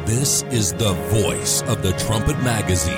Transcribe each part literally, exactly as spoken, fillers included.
This is the voice of the Trumpet Magazine.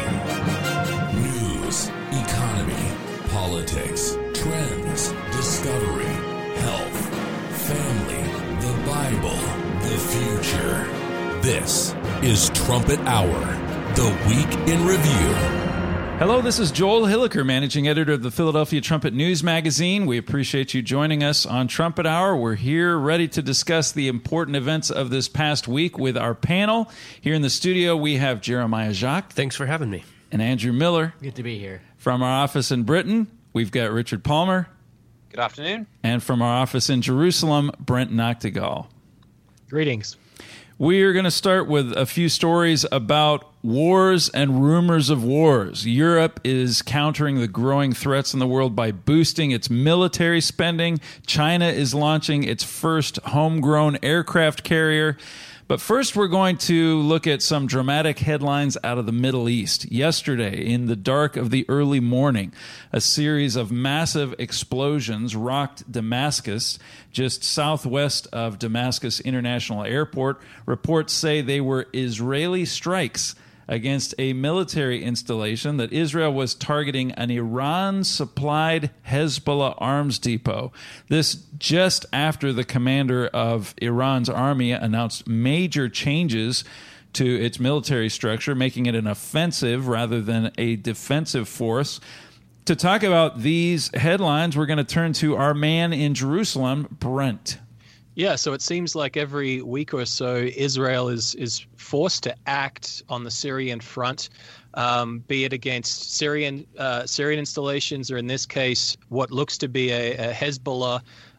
News, economy, politics, trends, discovery, health, family, the Bible, the future. This is Trumpet Hour, the week in review. Hello, this is Joel Hilliker, managing editor of the Philadelphia Trumpet News Magazine. We appreciate you joining us on Trumpet Hour. We're here ready to discuss the important events of this past week with our panel. Here in the studio, we have Jeremiah Jacques. Thanks for having me. And Andrew Miller. Good to be here. From our office in Britain, we've got Richard Palmer. Good afternoon. And from our office in Jerusalem, Brent Noctegal. Greetings. We are going to start with a few stories about wars and rumors of wars. Europe is countering the growing threats in the world by boosting its military spending. China is launching its first homegrown aircraft carrier. But first, we're going to look at some dramatic headlines out of the Middle East. Yesterday, in the dark of the early morning, a series of massive explosions rocked Damascus, just southwest of Damascus International Airport. Reports say they were Israeli strikes against a military installation that Israel was targeting an Iran-supplied Hezbollah arms depot. This just after the commander of Iran's army announced major changes to its military structure, making it an offensive rather than a defensive force. To talk about these headlines, we're going to turn to our man in Jerusalem, Brent. Yeah, so it seems like every week or so, Israel is is forced to act on the Syrian front, um, be it against Syrian uh, Syrian installations, or in this case, what looks to be a, a Hezbollah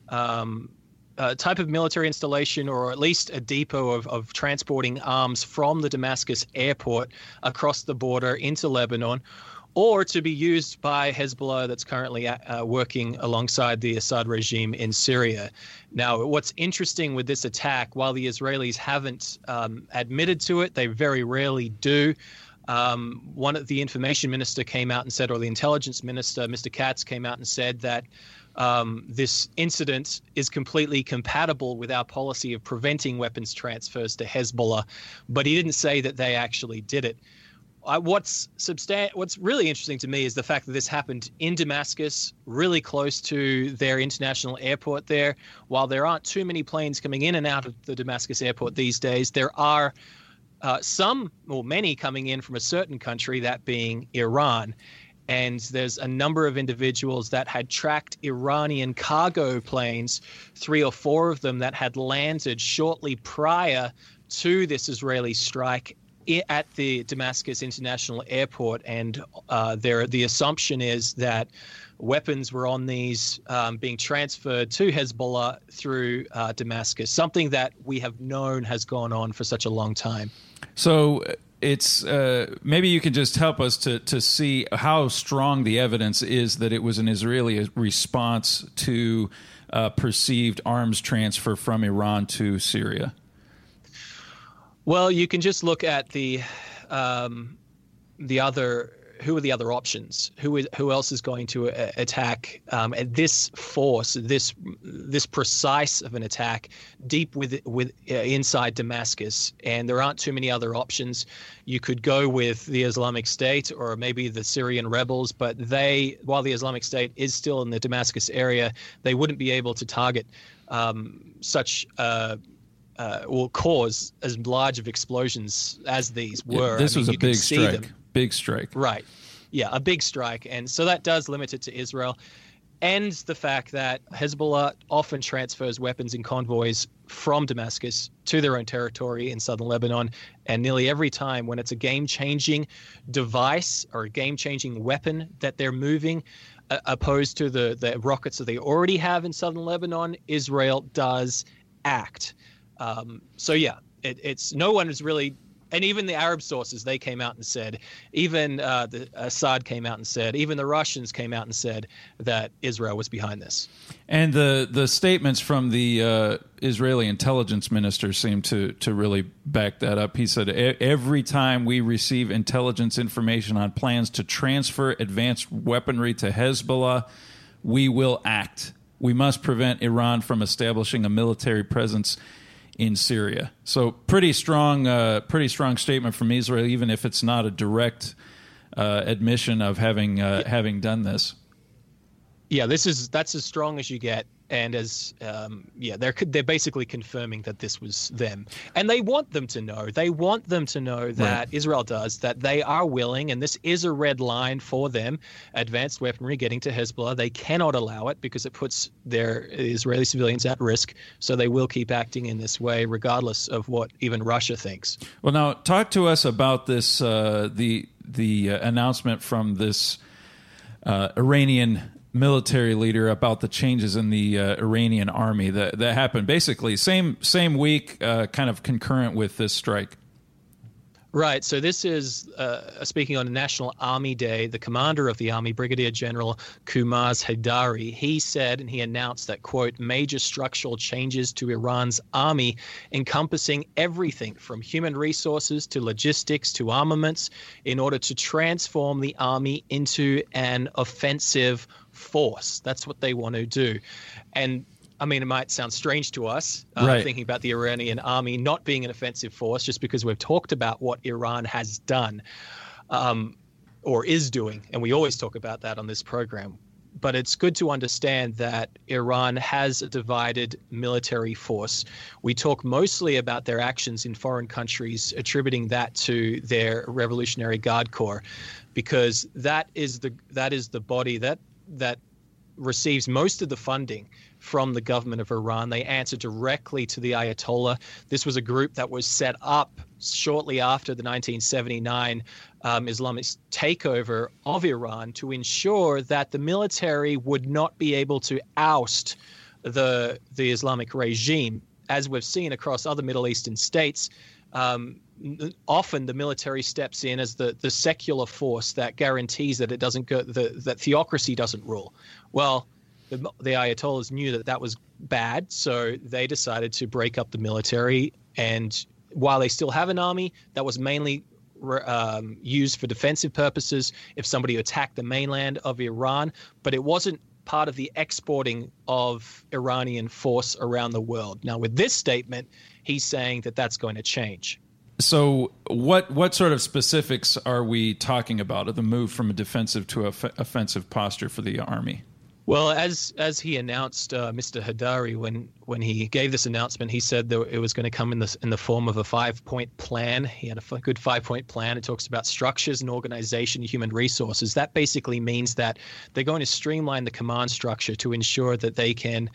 um, uh, type of military installation, or at least a depot of, of transporting arms from the Damascus airport across the border into Lebanon, or to be used by Hezbollah that's currently uh, working alongside the Assad regime in Syria. Now, what's interesting with this attack, while the Israelis haven't um, admitted to it, they very rarely do. Um, one of the information minister came out and said, or the intelligence minister, Mister Katz, came out and said that um, this incident is completely compatible with our policy of preventing weapons transfers to Hezbollah, but he didn't say that they actually did it. Uh, what's substan- What's really interesting to me is the fact that this happened in Damascus, really close to their international airport there. While there aren't too many planes coming in and out of the Damascus airport these days, there are uh, some or many coming in from a certain country, that being Iran. And there's a number of individuals that had tracked Iranian cargo planes, three or four of them that had landed shortly prior to this Israeli strike at the Damascus International Airport, and uh, there the assumption is that weapons were on these um, being transferred to Hezbollah through uh, Damascus, something that we have known has gone on for such a long time. So it's uh, maybe you can just help us to to see how strong the evidence is that it was an Israeli response to uh, perceived arms transfer from Iran to Syria. Well, you can just look at the um, the other. Who are the other options? Who is who else is going to uh, attack um, at this force, this this precise of an attack deep with with uh, inside Damascus? And there aren't too many other options. You could go with the Islamic State or maybe the Syrian rebels, but they, while the Islamic State is still in the Damascus area, they wouldn't be able to target um, such. Uh, Uh, will cause as large of explosions as these were. Yeah, this I mean, was a you can big see strike. them. Big strike. Right. Yeah, a big strike. And so that does limit it to Israel. And the fact that Hezbollah often transfers weapons in convoys from Damascus to their own territory in southern Lebanon. And nearly every time when it's a game-changing device or a game-changing weapon that they're moving, uh, opposed to the, the rockets that they already have in southern Lebanon, Israel does act. Um, so, yeah, it, it's no one is really, and even the Arab sources, they came out and said, even uh, the Assad came out and said, even the Russians came out and said that Israel was behind this. And the, the statements from the uh, Israeli intelligence minister seem to, to really back that up. He said, every time we receive intelligence information on plans to transfer advanced weaponry to Hezbollah, we will act. We must prevent Iran from establishing a military presence in Syria. So pretty strong, uh, pretty strong statement from Israel, even if it's not a direct uh, admission of having uh, yeah. having done this. Yeah, this is that's as strong as you get, and as um, yeah, they're they're basically confirming that this was them, and they want them to know. They want them to know that right. Israel does that they are willing, and this is a red line for them. Advanced weaponry getting to Hezbollah, they cannot allow it because it puts their Israeli civilians at risk. So they will keep acting in this way, regardless of what even Russia thinks. Well, now talk to us about this uh, the the uh, announcement from this uh, Iranian military leader about the changes in the uh, Iranian army that that happened basically same same week, uh, kind of concurrent with this strike. Right. So this is uh, speaking on National Army Day. The commander of the army, Brigadier General Kumaz Haidari, he said and he announced that, quote, major structural changes to Iran's army encompassing everything from human resources to logistics to armaments in order to transform the army into an offensive force. That's what they want to do. And I mean, it might sound strange to us, uh, right. thinking about the Iranian army not being an offensive force, just because we've talked about what Iran has done um, or is doing. And we always talk about that on this program. But it's good to understand that Iran has a divided military force. We talk mostly about their actions in foreign countries, attributing that to their Revolutionary Guard Corps, because that is the that is the body that that receives most of the funding from the government of Iran. They answer directly to the Ayatollah. This was a group that was set up shortly after the nineteen seventy-nine um, Islamist takeover of Iran to ensure that the military would not be able to oust the the Islamic regime. As we've seen across other Middle Eastern states, um, often the military steps in as the, the secular force that guarantees that it doesn't go, the, that theocracy doesn't rule. Well, the, the Ayatollahs knew that that was bad, so they decided to break up the military. And while they still have an army, that was mainly um, used for defensive purposes if somebody attacked the mainland of Iran, but it wasn't part of the exporting of Iranian force around the world. Now, with this statement, he's saying that that's going to change. So what what sort of specifics are we talking about of the move from a defensive to a f- offensive posture for the army? Well, as as he announced, uh, Mister Haidari, when when he gave this announcement, he said that it was going to come in the in the form of a five-point plan. He had a f- good five-point plan. It talks about structures and organization, human resources. That basically means that they're going to streamline the command structure to ensure that they can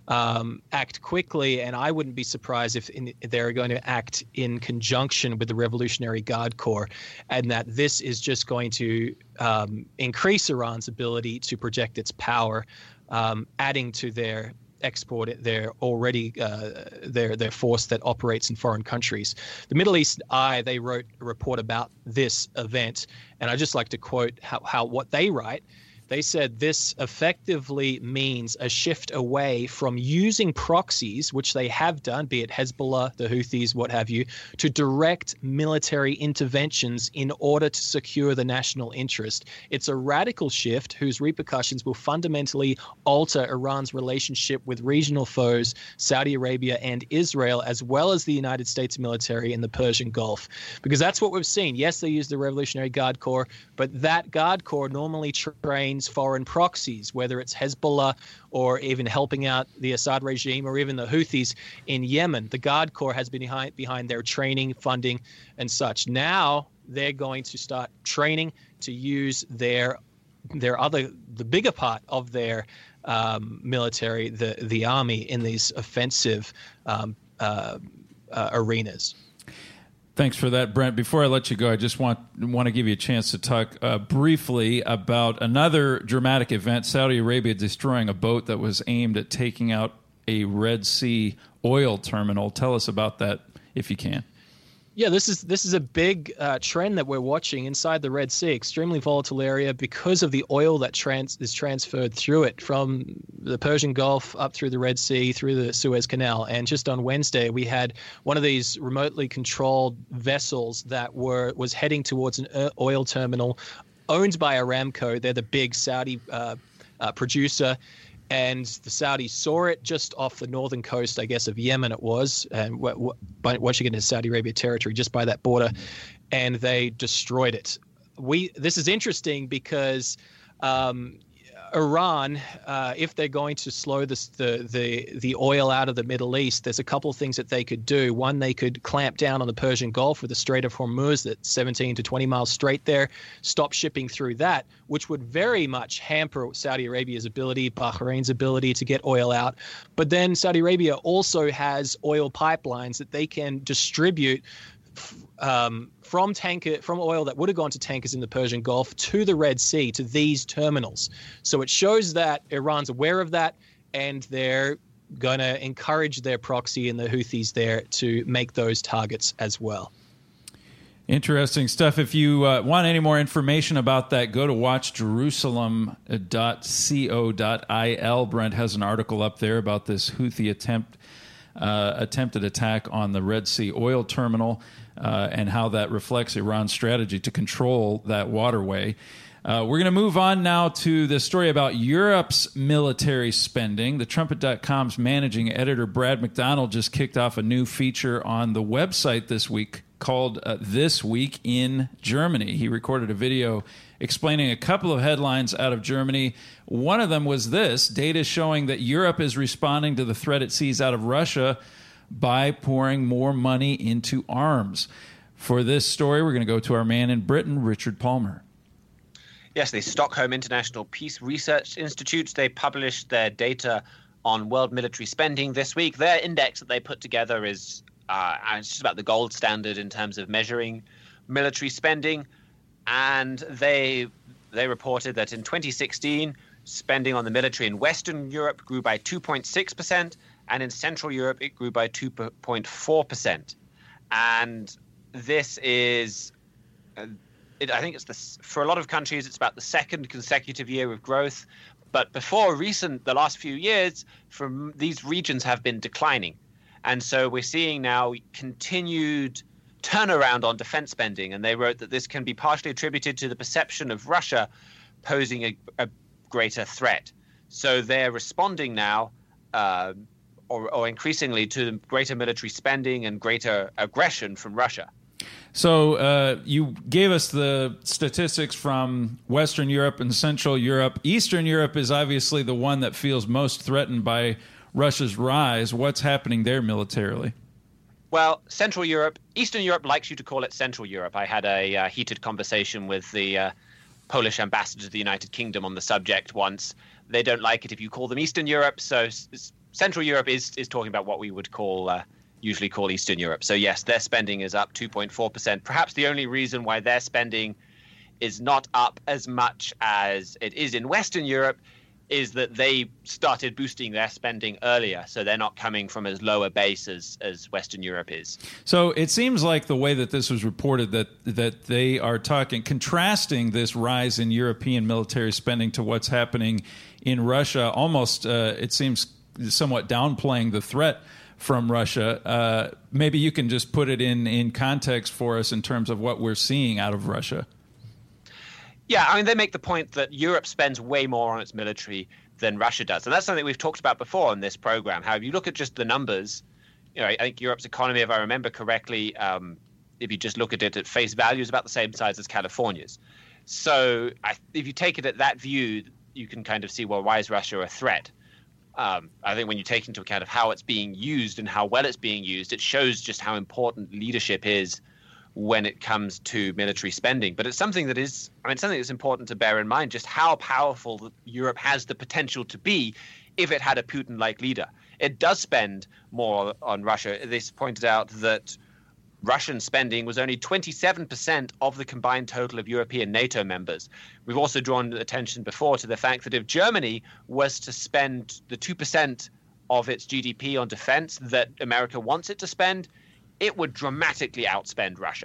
um, act quickly. And I wouldn't be surprised if in, they're going to act in conjunction with the Revolutionary Guard Corps, and that this is just going to um, increase Iran's ability to project its power, um, adding to their export their already uh, their their force that operates in foreign countries. The Middle East Eye, they wrote a report about this event, and I just like to quote how, how what they write. They said this effectively means a shift away from using proxies, which they have done, be it Hezbollah, the Houthis, what have you, to direct military interventions in order to secure the national interest. It's a radical shift whose repercussions will fundamentally alter Iran's relationship with regional foes, Saudi Arabia and Israel, as well as the United States military in the Persian Gulf. Because that's what we've seen. Yes, they use the Revolutionary Guard Corps, but that Guard Corps normally trains foreign proxies, whether it's Hezbollah or even helping out the Assad regime or even the Houthis in Yemen. The Guard Corps has been behind, behind their training, funding, and such. Now they're going to start training to use their their other the bigger part of their um, military, the the army, in these offensive um, uh, uh, arenas. Thanks for that, Brent. Before I let you go, I just want want to give you a chance to talk uh, briefly about another dramatic event, Saudi Arabia destroying a boat that was aimed at taking out a Red Sea oil terminal. Tell us about that, if you can. Yeah, this is this is a big uh, trend that we're watching inside the Red Sea. Extremely volatile area because of the oil that trans is transferred through it from the Persian Gulf up through the Red Sea, through the Suez Canal. And just on Wednesday, we had one of these remotely controlled vessels that were was heading towards an oil terminal owned by Aramco. They're the big Saudi uh, uh, producer. And the Saudis saw it just off the northern coast, I guess, of Yemen it was, and w- w- once you get into Saudi Arabia territory, just by that border, and they destroyed it. We This is interesting because um, Iran, uh, if they're going to slow this, the the the oil out of the Middle East, there's a couple of things that they could do. One, they could clamp down on the Persian Gulf with the Strait of Hormuz, that's seventeen to twenty miles straight there, stop shipping through that, which would very much hamper Saudi Arabia's ability, Bahrain's ability to get oil out. But then Saudi Arabia also has oil pipelines that they can distribute Um, from tanker from oil that would have gone to tankers in the Persian Gulf to the Red Sea, to these terminals. So it shows that Iran's aware of that, and they're going to encourage their proxy and the Houthis there to make those targets as well. Interesting stuff. If you uh, want any more information about that, go to watch jerusalem dot co dot il. Brent has an article up there about this Houthi attempt uh, attempted attack on the Red Sea oil terminal. Uh, and how that reflects Iran's strategy to control that waterway. Uh, we're going to move on now to the story about Europe's military spending. The Trumpet dot com's managing editor, Brad McDonald, just kicked off a new feature on the website this week called uh, This Week in Germany. He recorded a video explaining a couple of headlines out of Germany. One of them was this: data showing that Europe is responding to the threat it sees out of Russia by pouring more money into arms. For this story, we're going to go to our man in Britain, Richard Palmer. Yes, the Stockholm International Peace Research Institute, they published their data on world military spending this week. Their index that they put together is uh, it's just about the gold standard in terms of measuring military spending. And they they reported that in twenty sixteen, spending on the military in Western Europe grew by two point six percent, and in Central Europe, it grew by two point four percent. And this is, uh, it, I think it's the, for a lot of countries, it's about the second consecutive year of growth. But before recent, the last few years, from these regions have been declining. And so we're seeing now continued turnaround on defense spending. And they wrote that this can be partially attributed to the perception of Russia posing a, a greater threat. So they're responding now, uh, Or, or increasingly, to greater military spending and greater aggression from Russia. So uh, you gave us the statistics from Western Europe and Central Europe. Eastern Europe is obviously the one that feels most threatened by Russia's rise. What's happening there militarily? Well, Central Europe, Eastern Europe likes you to call it Central Europe. I had a uh, heated conversation with the uh, Polish ambassador to the United Kingdom on the subject once. They don't like it if you call them Eastern Europe, so Central Europe is is talking about what we would call uh, usually call Eastern Europe. So yes, their spending is up two point four percent. Perhaps the only reason why their spending is not up as much as it is in Western Europe is that they started boosting their spending earlier, so they're not coming from as low a base as, as Western Europe is. So it seems like the way that this was reported, that that they are talking, contrasting this rise in European military spending to what's happening in Russia, almost, uh, it seems, somewhat downplaying the threat from Russia. Uh, maybe you can just put it in, in context for us in terms of what we're seeing out of Russia. Yeah, I mean, they make the point that Europe spends way more on its military than Russia does. And that's something we've talked about before on this program. How if you look at just the numbers, you know, I think Europe's economy, if I remember correctly, um, if you just look at it at face value, is about the same size as California's. So I, if you take it at that view, you can kind of see, well, why is Russia a threat? Um, I think when you take into account of how it's being used and how well it's being used, it shows just how important leadership is when it comes to military spending. But it's something that is, I mean, something that's important to bear in mind, just how powerful Europe has the potential to be if it had a Putin-like leader. It does spend more on Russia. This pointed out that Russian spending was only twenty-seven percent of the combined total of European NATO members. We've also drawn attention before to the fact that if Germany was to spend the two percent of its G D P on defense that America wants it to spend, it would dramatically outspend Russia.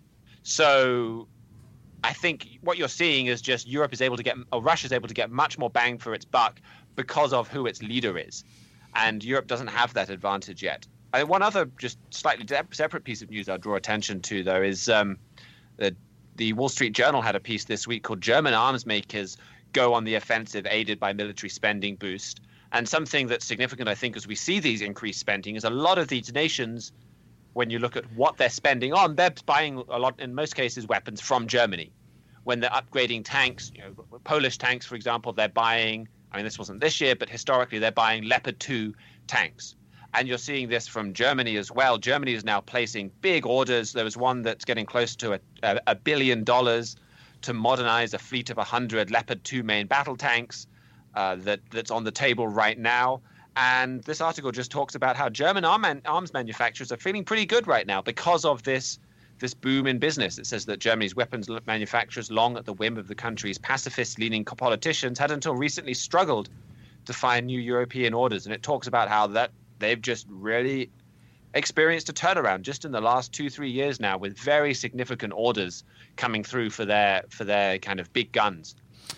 So I think what you're seeing is just Europe is able to get, or Russia is able to get much more bang for its buck because of who its leader is. And Europe doesn't have that advantage yet. Uh, one other just slightly de- separate piece of news I'll draw attention to, though, is um, the, the Wall Street Journal had a piece this week called German Arms Makers Go on the Offensive Aided by Military Spending Boost. And something that's significant, I think, as we see these increased spending is a lot of these nations, when you look at what they're spending on, they're buying a lot, in most cases, weapons from Germany. When they're upgrading tanks, you know, Polish tanks, for example, they're buying, I mean, this wasn't this year, but historically they're buying Leopard two tanks. And you're seeing this from Germany as well. Germany is now placing big orders. There was one that's getting close to a, a, a billion dollars to modernize a fleet of one hundred Leopard two main battle tanks uh, that, that's on the table right now. And this article just talks about how German arm man, arms manufacturers are feeling pretty good right now because of this this boom in business. It says that Germany's weapons manufacturers, long at the whim of the country's pacifist-leaning politicians, had until recently struggled to find new European orders. And it talks about how that they've just really experienced a turnaround just in the last two, three years now, with very significant orders coming through for their for their kind of big guns.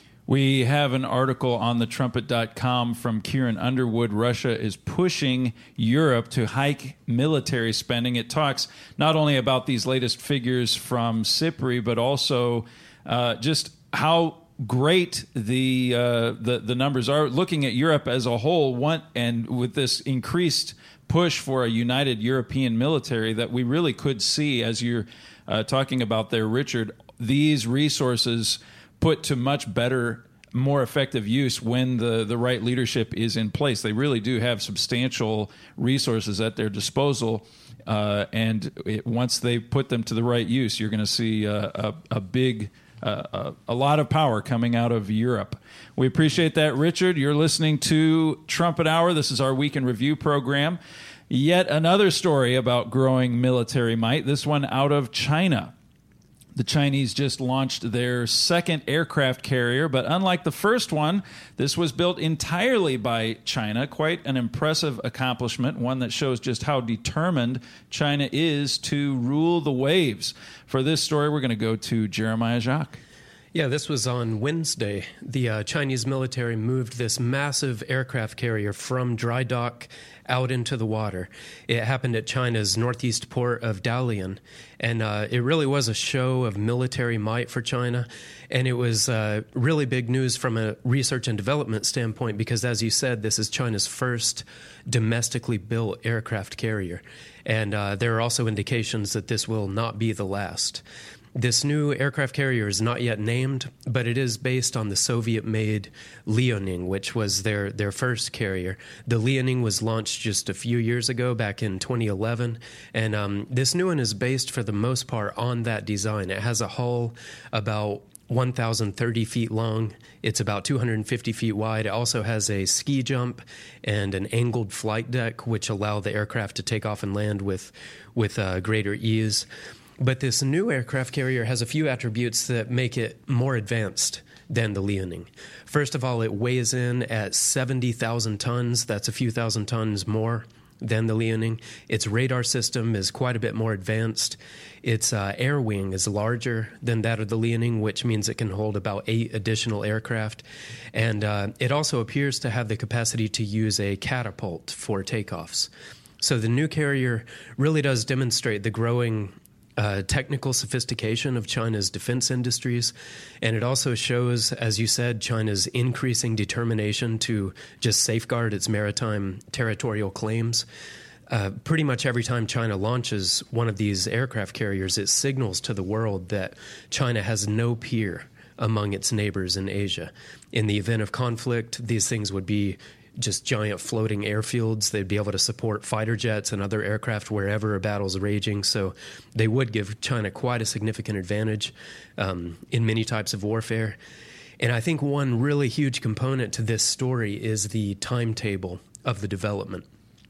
We have an article on the trumpet dot com from Kieran Underwood. Russia is pushing Europe to hike military spending. It talks not only about these latest figures from SIPRI, but also uh, just how great the, uh, the the numbers are. Looking at Europe as a whole, one, and with this increased push for a united European military that we really could see, as you're uh, talking about there, Richard, these resources put to much better, more effective use when the, the right leadership is in place. They really do have substantial resources at their disposal, uh, and it, once they put them to the right use, you're going to see uh, a, a big, uh, a, a lot of power coming out of Europe. We appreciate that, Richard. You're listening to Trumpet Hour. This is our Week in Review program. Yet another story about growing military might, this one out of China. The Chinese just launched their second aircraft carrier, but unlike the first one, this was built entirely by China. Quite an impressive accomplishment, one that shows just how determined China is to rule the waves. For this story, we're going to go to Jeremiah Jacques. Yeah, this was on Wednesday. The uh, Chinese military moved this massive aircraft carrier from dry dock out into the water. It happened at China's northeast port of Dalian, and uh, it really was a show of military might for China, and it was uh, really big news from a research and development standpoint because, as you said, this is China's first domestically built aircraft carrier, and uh, there are also indications that this will not be the last. This new aircraft carrier is not yet named, but it is based on the Soviet-made Liaoning, which was their, their first carrier. The Liaoning was launched just a few years ago, back in twenty eleven, and um, this new one is based for the most part on that design. It has a hull about one thousand thirty feet long. It's about two hundred fifty feet wide. It also has a ski jump and an angled flight deck, which allow the aircraft to take off and land with, with uh, greater ease. But this new aircraft carrier has a few attributes that make it more advanced than the Liaoning. First of all, it weighs in at seventy thousand tons. That's a few thousand tons more than the Liaoning. Its radar system is quite a bit more advanced. Its uh, air wing is larger than that of the Liaoning, which means it can hold about eight additional aircraft. And uh, it also appears to have the capacity to use a catapult for takeoffs. So the new carrier really does demonstrate the growing Uh, technical sophistication of China's defense industries, and it also shows, as you said, China's increasing determination to just safeguard its maritime territorial claims. Uh, pretty much every time China launches one of these aircraft carriers, it signals to the world that China has no peer among its neighbors in Asia. In the event of conflict, these things would be just giant floating airfields. They'd be able to support fighter jets and other aircraft wherever a battle's raging. So they would give China quite a significant advantage um, in many types of warfare. And I think one really huge component to this story is the timetable of the development.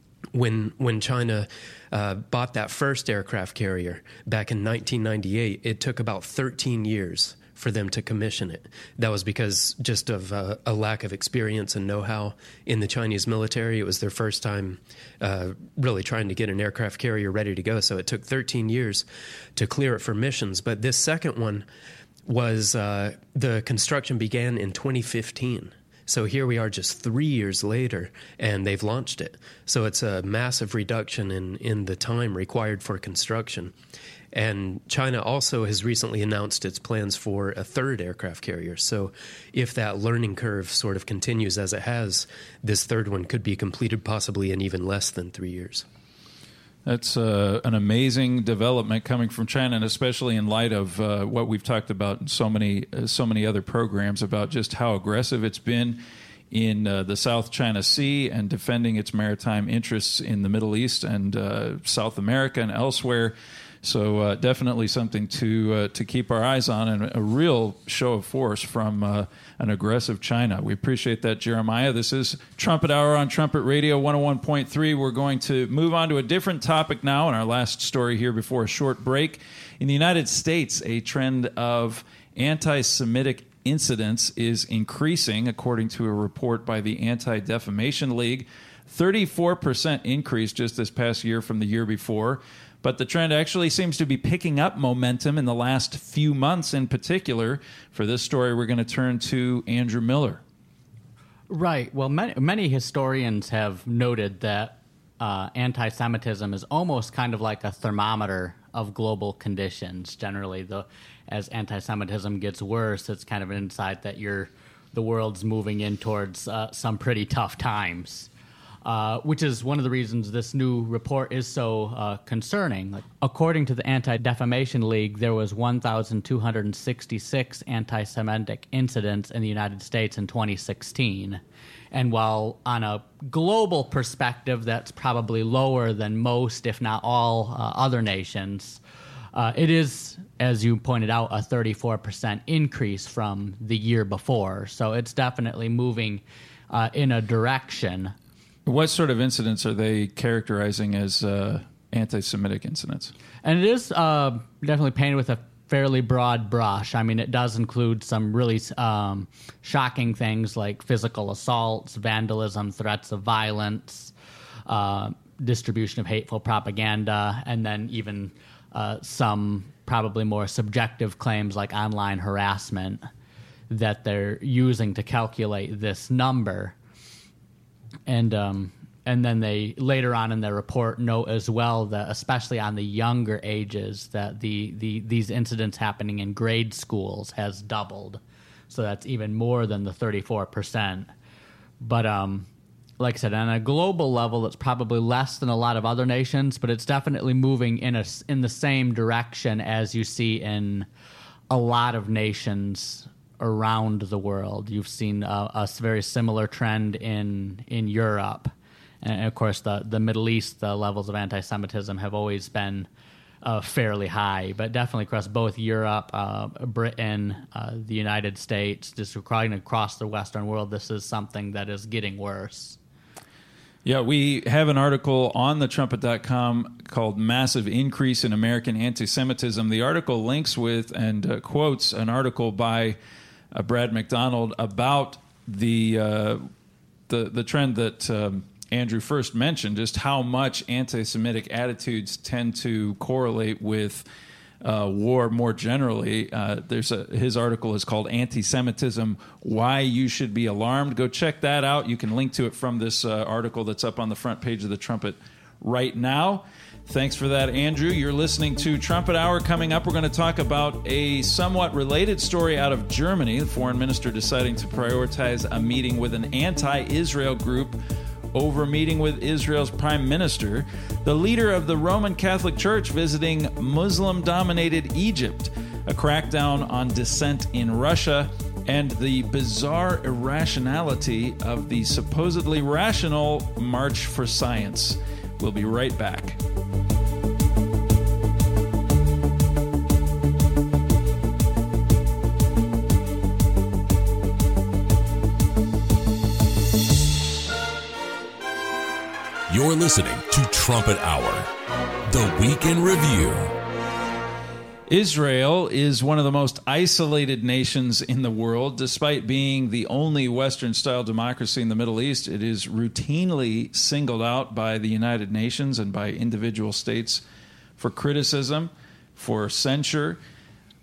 When when China uh, bought that first aircraft carrier back in nineteen ninety-eight, it took about thirteen years for them to commission it. That was because just of uh, a lack of experience and know-how in the Chinese military. It was their first time uh, really trying to get an aircraft carrier ready to go, so it took thirteen years to clear it for missions. But this second one was, uh, the construction began in twenty fifteen. So here we are just three years later, and they've launched it. So it's a massive reduction in, in the time required for construction. And China also has recently announced its plans for a third aircraft carrier. So if that learning curve sort of continues as it has, this third one could be completed possibly in even less than three years. That's uh, an amazing development coming from China, and especially in light of uh, what we've talked about in so many, uh, so many other programs about just how aggressive it's been in uh, the South China Sea and defending its maritime interests in the Middle East and uh, South America and elsewhere. So uh, definitely something to uh, to keep our eyes on, and a real show of force from uh, an aggressive China. We appreciate that, Jeremiah. This is Trumpet Hour on Trumpet Radio one oh one point three. We're going to move on to a different topic now in our last story here before a short break. In the United States, a trend of anti-Semitic incidents is increasing, according to a report by the Anti-Defamation League. thirty-four percent increase just this past year from the year before. But the trend actually seems to be picking up momentum in the last few months in particular. For this story, we're going to turn to Andrew Miller. Right. Well, many, many historians have noted that uh, anti-Semitism is almost kind of like a thermometer of global conditions. Generally, the, as anti-Semitism gets worse, it's kind of an insight that you're, the world's moving in towards uh, some pretty tough times. Uh, which is one of the reasons this new report is so uh, concerning. Like, according to the Anti-Defamation League, there was one thousand two hundred sixty-six anti-Semitic incidents in the United States in twenty sixteen. And while on a global perspective, that's probably lower than most, if not all, uh, other nations, uh, it is, as you pointed out, a thirty-four percent increase from the year before. So it's definitely moving uh, in a direction. What sort of incidents are they characterizing as uh, anti-Semitic incidents? And it is uh, definitely painted with a fairly broad brush. I mean, it does include some really um, shocking things like physical assaults, vandalism, threats of violence, uh, distribution of hateful propaganda, and then even uh, some probably more subjective claims like online harassment that they're using to calculate this number. And um, and then they later on in their report note as well that especially on the younger ages that the, the these incidents happening in grade schools has doubled. So that's even more than the thirty-four percent. But um, like I said, on a global level, it's probably less than a lot of other nations, but it's definitely moving in a, in the same direction as you see in a lot of nations around the world. You've seen a, a very similar trend in in Europe. And of course, the, the Middle East, the levels of anti-Semitism have always been uh, fairly high, but definitely across both Europe, uh, Britain, uh, the United States, just across the Western world, this is something that is getting worse. Yeah, we have an article on the trumpet dot com called Massive Increase in American Anti-Semitism. The article links with and uh, quotes an article by Uh, Brad McDonald about the uh, the the trend that um, Andrew first mentioned, just how much anti-Semitic attitudes tend to correlate with uh, war more generally. Uh, there's a, his article is called Anti-Semitism, Why You Should Be Alarmed. Go check that out. You can link to it from this uh, article that's up on the front page of the Trumpet right now. Thanks for that, Andrew. You're listening to Trumpet Hour. Coming up, we're going to talk about a somewhat related story out of Germany. The foreign minister deciding to prioritize a meeting with an anti-Israel group over meeting with Israel's prime minister. The leader of the Roman Catholic Church visiting Muslim-dominated Egypt. A crackdown on dissent in Russia. And the bizarre irrationality of the supposedly rational March for Science. We'll be right back. You're listening to Trumpet Hour, the Week in Review. Israel is one of the most isolated nations in the world. Despite being the only Western-style democracy in the Middle East, it is routinely singled out by the United Nations and by individual states for criticism, for censure.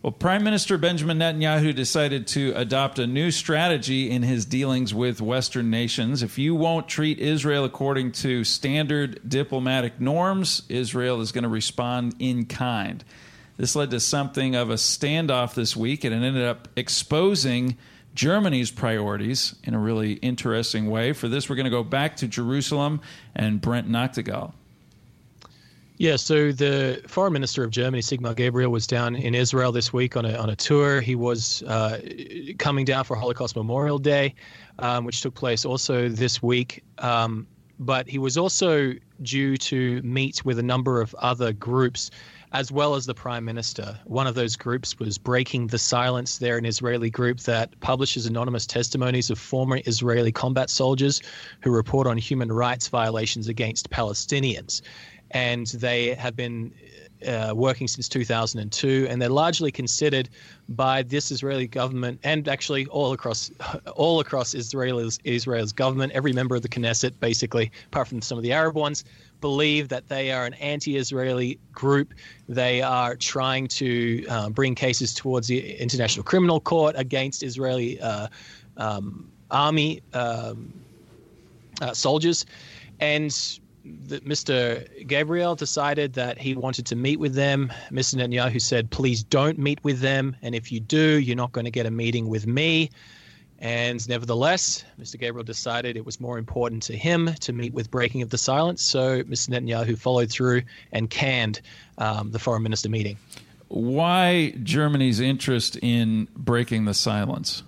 Well, Prime Minister Benjamin Netanyahu decided to adopt a new strategy in his dealings with Western nations. If you won't treat Israel according to standard diplomatic norms, Israel is going to respond in kind. This led to something of a standoff this week, and it ended up exposing Germany's priorities in a really interesting way. For this, we're going to go back to Jerusalem and Brent Noctegal. Yeah, so the foreign minister of Germany, Sigmar Gabriel, was down in Israel this week on a on a tour. He was uh, coming down for Holocaust Memorial Day, um, which took place also this week. Um, but he was also due to meet with a number of other groups, as well as the prime minister. One of those groups was Breaking the Silence. They're an Israeli group that publishes anonymous testimonies of former Israeli combat soldiers who report on human rights violations against Palestinians. And they have been uh, working since two thousand two, and they're largely considered by this Israeli government, and actually all across all across Israel's Israel's government. Every member of the Knesset, basically, apart from some of the Arab ones, believe that they are an anti-Israeli group. They are trying to uh, bring cases towards the International Criminal Court against Israeli uh, um, army um, uh, soldiers, and that Mister Gabriel decided that he wanted to meet with them. Mister Netanyahu said, please don't meet with them. And if you do, you're not going to get a meeting with me. And nevertheless, Mister Gabriel decided it was more important to him to meet with Breaking of the Silence. So Mister Netanyahu followed through and canned um, the foreign minister meeting. Why Germany's interest in Breaking the Silence?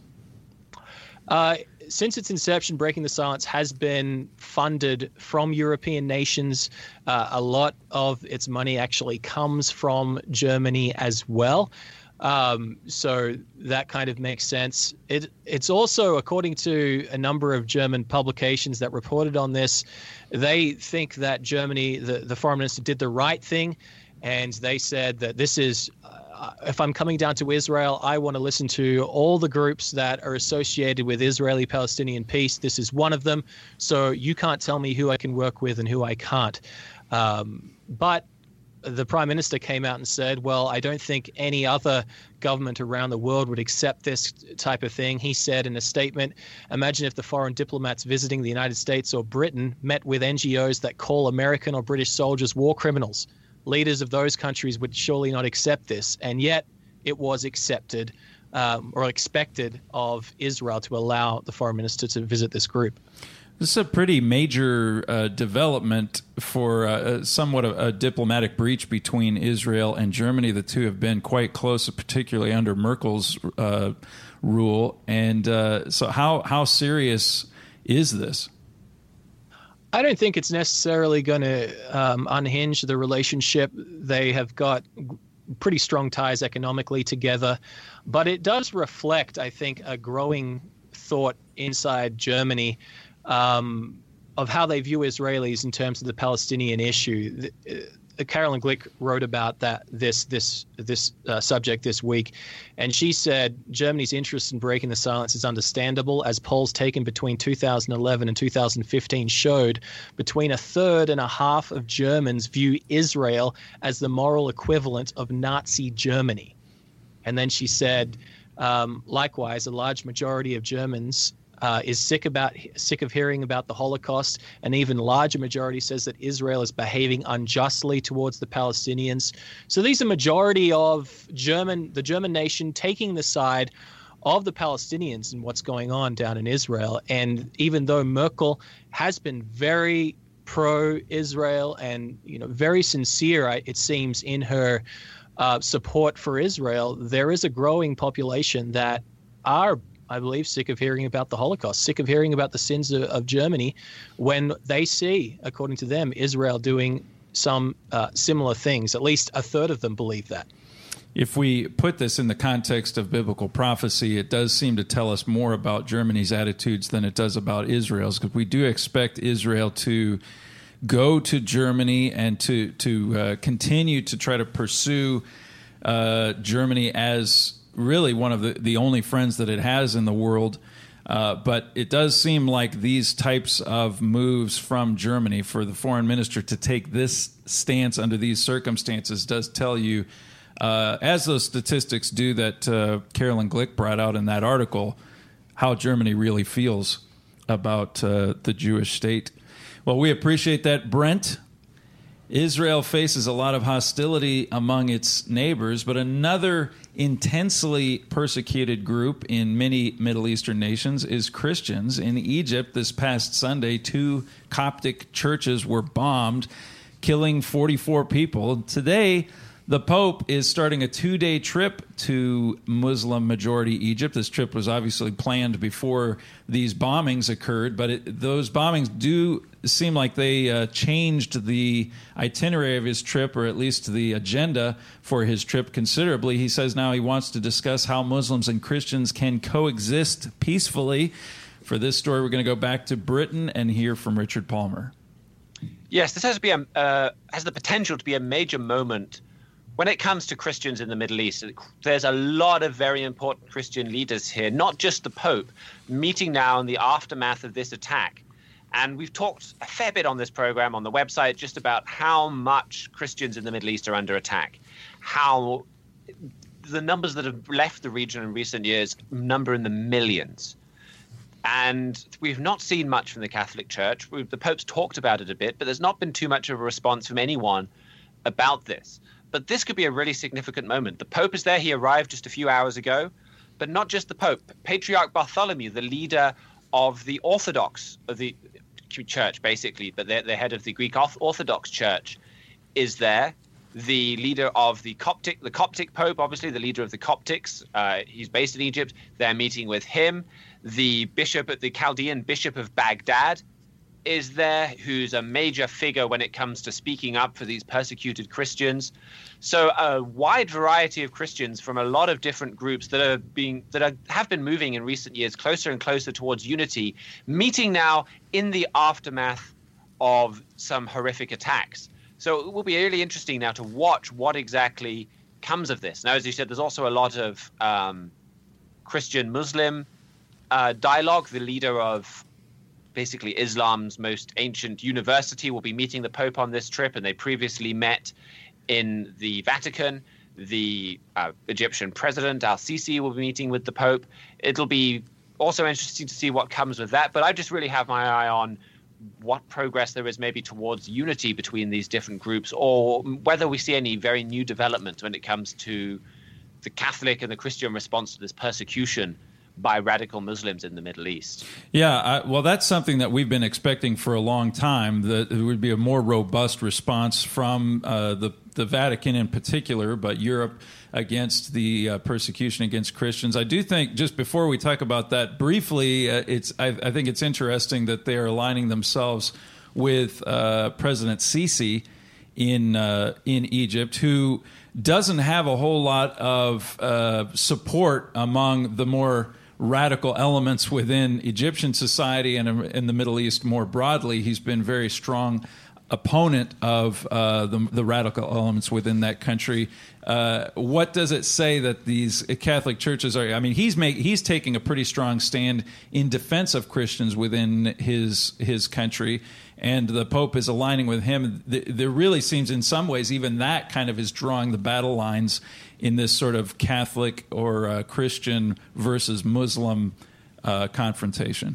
Uh, Since its inception, Breaking the Silence has been funded from European nations. Uh, a lot of its money actually comes from Germany as well. Um, so that kind of makes sense. It, it's also, according to a number of German publications that reported on this, they think that Germany, the, the foreign minister, did the right thing. And they said that this is... Uh, if I'm coming down to Israel, I want to listen to all the groups that are associated with Israeli-Palestinian peace. This is one of them. So you can't tell me who I can work with and who I can't. Um, but the prime minister came out and said, well, I don't think any other government around the world would accept this type of thing. He said in a statement, imagine if the foreign diplomats visiting the United States or Britain met with N G Os that call American or British soldiers war criminals. Leaders of those countries would surely not accept this, and yet it was accepted um, or expected of Israel to allow the foreign minister to visit this group. This is a pretty major uh, development for uh, somewhat a, a diplomatic breach between Israel and Germany. The two have been quite close, particularly under Merkel's uh, rule. And uh, so how, how serious is this? I don't think it's necessarily going to um, unhinge the relationship. They have got pretty strong ties economically together, but it does reflect, I think, a growing thought inside Germany um, of how they view Israelis in terms of the Palestinian issue. The, uh, Caroline Glick wrote about that this this this uh, subject this week, and she said Germany's interest in breaking the silence is understandable, as polls taken between two thousand eleven and two thousand fifteen showed between a third and a half of Germans view Israel as the moral equivalent of Nazi Germany. And then she said, um, likewise, a large majority of Germans Uh, is sick about sick of hearing about the Holocaust. An even larger majority says that Israel is behaving unjustly towards the Palestinians. So these are majority of German, the German nation taking the side of the Palestinians and what's going on down in Israel. And even though Merkel has been very pro-Israel and you know very sincere, it seems, in her uh, support for Israel, there is a growing population that are, I believe, sick of hearing about the Holocaust, sick of hearing about the sins of, of Germany when they see, according to them, Israel doing some uh, similar things. At least a third of them believe that. If we put this in the context of biblical prophecy, it does seem to tell us more about Germany's attitudes than it does about Israel's, because we do expect Israel to go to Germany and to, to uh, continue to try to pursue uh, Germany as really one of the, the only friends that it has in the world. Uh, but it does seem like these types of moves from Germany, for the foreign minister to take this stance under these circumstances, does tell you uh, as those statistics do that uh, Carolyn Glick brought out in that article, how Germany really feels about uh, the Jewish state. Well, we appreciate that, Brent. Israel faces a lot of hostility among its neighbors, but another intensely persecuted group in many Middle Eastern nations is Christians. In Egypt this past Sunday, two Coptic churches were bombed, killing forty-four people. Today, the Pope is starting a two-day trip to Muslim-majority Egypt. This trip was obviously planned before these bombings occurred, but it, those bombings do seem like they uh, changed the itinerary of his trip, or at least the agenda for his trip considerably. He says now he wants to discuss how Muslims and Christians can coexist peacefully. For this story, we're going to go back to Britain and hear from Richard Palmer. Yes, this has to be a, uh, has the potential to be a major moment when it comes to Christians in the Middle East. There's a lot of very important Christian leaders here, not just the Pope, meeting now in the aftermath of this attack. And we've talked a fair bit on this program, on the website, just about how much Christians in the Middle East are under attack, how the numbers that have left the region in recent years number in the millions. And we've not seen much from the Catholic Church. We've, the Pope's talked about it a bit, but there's not been too much of a response from anyone about this. But this could be a really significant moment. The Pope is there. He arrived just a few hours ago. But not just the Pope. Patriarch Bartholomew, the leader of the Orthodox, of the church, basically, but the, the head of the Greek Orthodox Church, is there. The leader of the Coptic, the Coptic Pope, obviously, the leader of the Coptics, uh, he's based in Egypt. They're meeting with him. The bishop, the Chaldean bishop of Baghdad, is there, who's a major figure when it comes to speaking up for these persecuted Christians. So a wide variety of Christians from a lot of different groups that are being that are, have been moving in recent years closer and closer towards unity, meeting now in the aftermath of some horrific attacks. So it will be really interesting now to watch what exactly comes of this. Now, as you said, there's also a lot of um, Christian-Muslim uh, dialogue. The leader of basically Islam's most ancient university will be meeting the Pope on this trip, and they previously met in the Vatican. The uh, Egyptian president, al-Sisi, will be meeting with the Pope. It'll be also interesting to see what comes with that, but I just really have my eye on what progress there is maybe towards unity between these different groups, or whether we see any very new development when it comes to the Catholic and the Christian response to this persecution by radical Muslims in the Middle East. Yeah, I, well, that's something that we've been expecting for a long time, that there would be a more robust response from uh, the, the Vatican in particular, but Europe against the uh, persecution against Christians. I do think, just before we talk about that briefly, uh, it's I, I think it's interesting that they are aligning themselves with uh, President Sisi in uh, in Egypt, who doesn't have a whole lot of uh, support among the more radical elements within Egyptian society and in the Middle East more broadly. He's been a very strong opponent of uh, the, the radical elements within that country. Uh, what does it say that these Catholic churches are? I mean, he's make, he's taking a pretty strong stand in defense of Christians within his his country, and the Pope is aligning with him. There really seems, in some ways, even that kind of is drawing the battle lines in this sort of Catholic or uh, Christian versus Muslim uh, confrontation.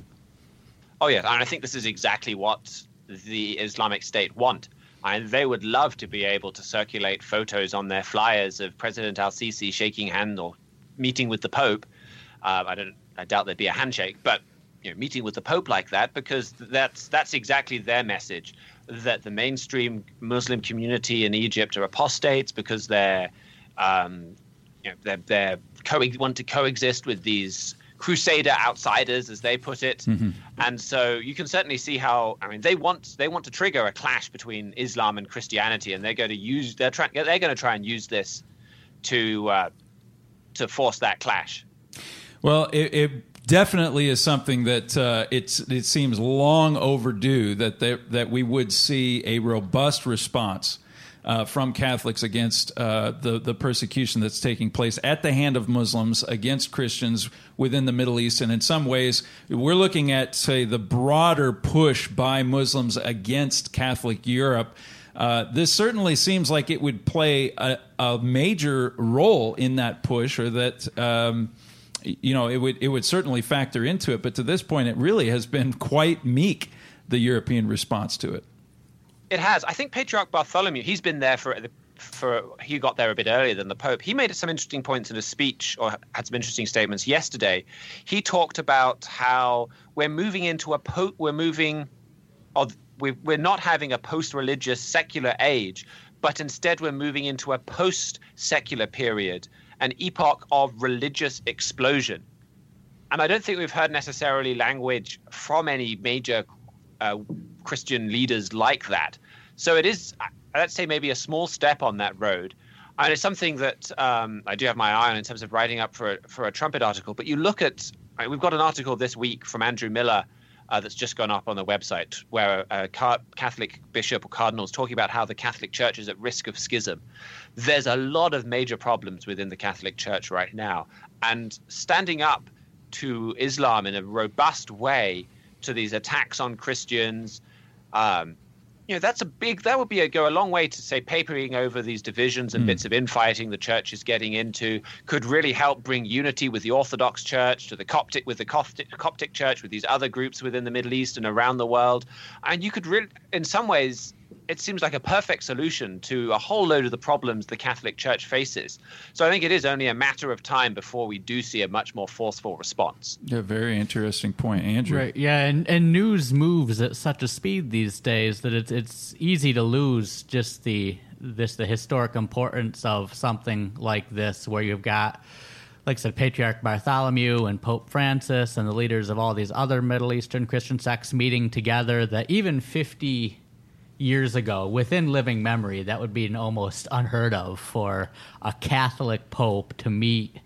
Oh, yeah, and I think this is exactly what the Islamic State want. And they would love to be able to circulate photos on their flyers of President al-Sisi shaking hands or meeting with the Pope. Uh, I don't. I doubt there'd be a handshake, but you know, meeting with the Pope like that, because that's that's exactly their message, that the mainstream Muslim community in Egypt are apostates because they're, um, you know, they're, they're co- want to coexist with these Crusader outsiders, as they put it. Mm-hmm. And so you can certainly see how, I mean, they want they want to trigger a clash between Islam and Christianity, and they're going to use they're trying they're going to try and use this to uh, to force that clash. Well, it, it definitely is something that uh, it's it seems long overdue that they, that we would see a robust response Uh, from Catholics against uh, the, the persecution that's taking place at the hand of Muslims against Christians within the Middle East. And in some ways, we're looking at, say, the broader push by Muslims against Catholic Europe Uh, this certainly seems like it would play a, a major role in that push, or that um, you know it would it would certainly factor into it. But to this point, it really has been quite meek, the European response to it. It has. I think Patriarch Bartholomew, he's been there for for he got there a bit earlier than the Pope. He made some interesting points in a speech, or had some interesting statements yesterday. He talked about how we're moving into a po- we're moving. Of, we're not having a post-religious secular age, but instead we're moving into a post-secular period, an epoch of religious explosion. And I don't think we've heard necessarily language from any major uh, Christian leaders like that. So it is, let's say, maybe a small step on that road. And it's something that um, I do have my eye on in terms of writing up for a, for a Trumpet article. But you look at, right, we've got an article this week from Andrew Miller Uh, that's just gone up on the website, where a, a Catholic bishop or cardinal is talking about how the Catholic Church is at risk of schism. There's a lot of major problems within the Catholic Church right now. And standing up to Islam in a robust way to these attacks on Christians, um, you know, that's a big, that would be a, go a long way to, say, papering over these divisions and mm. bits of infighting the church is getting into, could really help bring unity with the Orthodox Church, to the Coptic, with the Coptic, Coptic Church, with these other groups within the Middle East and around the world. And you could really, in some ways, it seems like a perfect solution to a whole load of the problems the Catholic Church faces. So I think it is only a matter of time before we do see a much more forceful response. Yeah, very interesting point, Andrew. Right. Yeah, and, and news moves at such a speed these days that it's it's easy to lose just the this the historic importance of something like this, where you've got, like I said, Patriarch Bartholomew and Pope Francis and the leaders of all these other Middle Eastern Christian sects meeting together, that even fifty years ago, within living memory, that would be an almost unheard of for a Catholic Pope to meet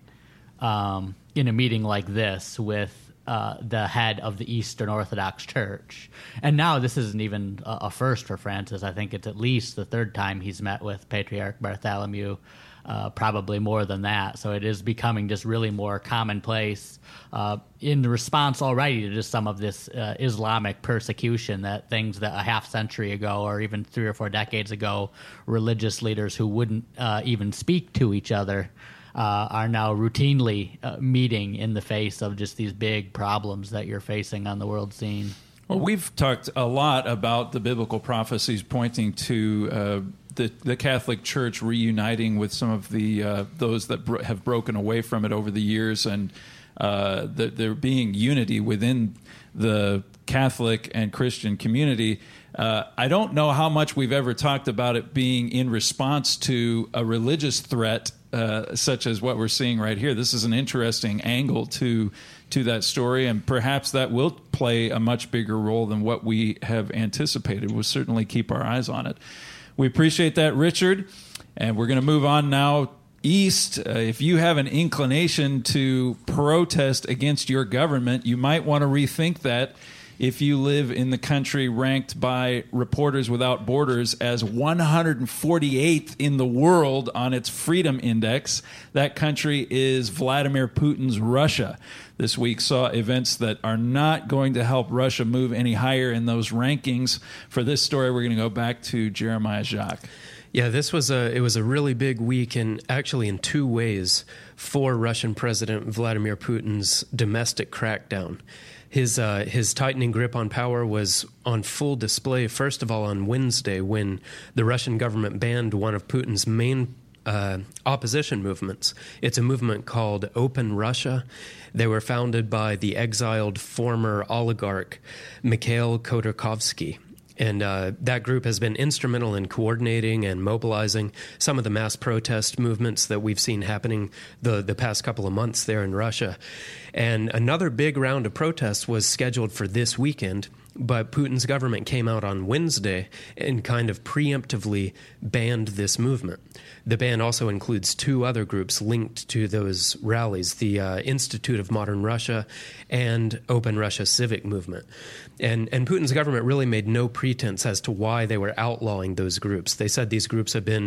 um, in a meeting like this with uh, the head of the Eastern Orthodox Church. And now this isn't even a, a first for Francis. I think it's at least the third time he's met with Patriarch Bartholomew, uh, probably more than that. So it is becoming just really more commonplace uh, in response already to just some of this uh, Islamic persecution, that things that a half century ago or even three or four decades ago, religious leaders who wouldn't uh, even speak to each other uh, are now routinely uh, meeting in the face of just these big problems that you're facing on the world scene. Well, we've talked a lot about the biblical prophecies pointing to uh, the, the Catholic Church reuniting with some of the uh, those that bro- have broken away from it over the years, and uh, the, there being unity within the Catholic and Christian community. Uh, I don't know how much we've ever talked about it being in response to a religious threat uh, such as what we're seeing right here. This is an interesting angle to to that story, and perhaps that will play a much bigger role than what we have anticipated. We'll certainly keep our eyes on it. We appreciate that, Richard, and we're going to move on now east. Uh, if you have an inclination to protest against your government, you might want to rethink that. If you live in the country ranked by Reporters Without Borders as one hundred forty-eighth in the world on its Freedom Index, that country is Vladimir Putin's Russia. This week saw events that are not going to help Russia move any higher in those rankings. For this story, we're going to go back to Jeremiah Jacques. Yeah, this was a it was a really big week, and actually in two ways, for Russian President Vladimir Putin's domestic crackdown. His uh, his tightening grip on power was on full display, first of all, on Wednesday, when the Russian government banned one of Putin's main uh, opposition movements. It's a movement called Open Russia. They were founded by the exiled former oligarch Mikhail Khodorkovsky. And uh, that group has been instrumental in coordinating and mobilizing some of the mass protest movements that we've seen happening the, the past couple of months there in Russia. And another big round of protests was scheduled for this weekend, but Putin's government came out on Wednesday and kind of preemptively banned this movement. The ban also includes two other groups linked to those rallies, the uh, Institute of Modern Russia and Open Russia Civic Movement. And, and Putin's government really made no pretense as to why they were outlawing those groups. They said these groups have been